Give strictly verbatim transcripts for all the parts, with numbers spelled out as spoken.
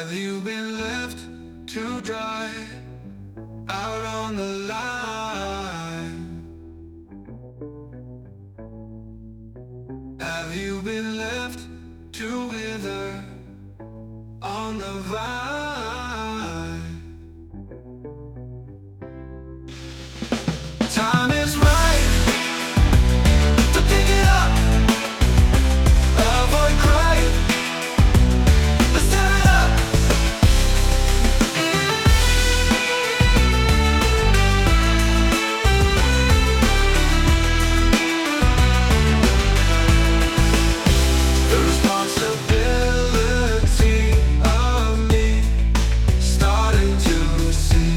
Have you been left to dry out on the line? Have you been left to wither on the vine? Time is right to pick it up. Avoid crying. Let's tear it up. The responsibility of me starting to see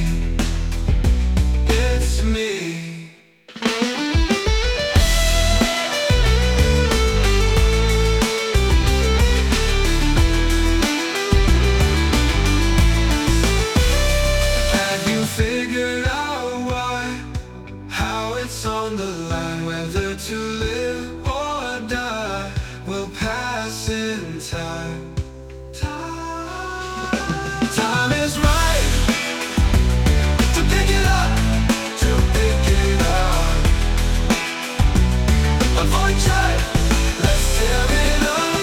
it's me. Figured out why, how it's on the line, whether to live or die will pass in time. Time, time is right to pick it up, to pick it up. Avoid trying, let's tear it up.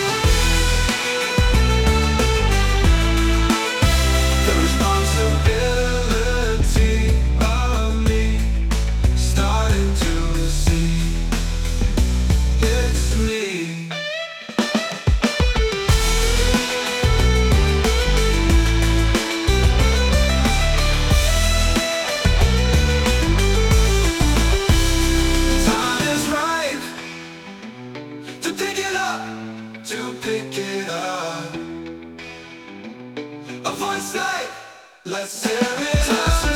The responsibility to pick it up. Avoid sight, let's tear it up.